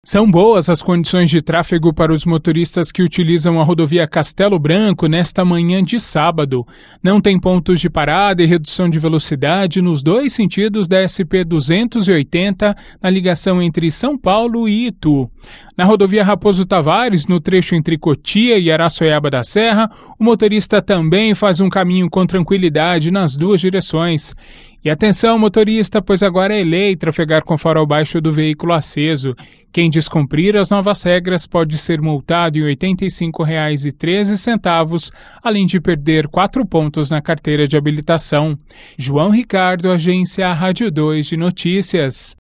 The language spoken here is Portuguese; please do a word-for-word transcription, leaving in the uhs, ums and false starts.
São boas as condições de tráfego para os motoristas que utilizam a rodovia Castelo Branco nesta manhã de sábado. Não tem pontos de parada e redução de velocidade nos dois sentidos da S P duzentos e oitenta na ligação entre São Paulo e Itu. Na rodovia Raposo Tavares, no trecho entre Cotia e Araçoiaba da Serra, o motorista também faz um caminho com tranquilidade nas duas direções. E atenção, motorista, pois agora é lei trafegar com farol baixo do veículo aceso. Quem descumprir as novas regras pode ser multado em oitenta e cinco reais e treze centavos, além de perder quatro pontos na carteira de habilitação. João Ricardo, Agência Rádio dois de Notícias.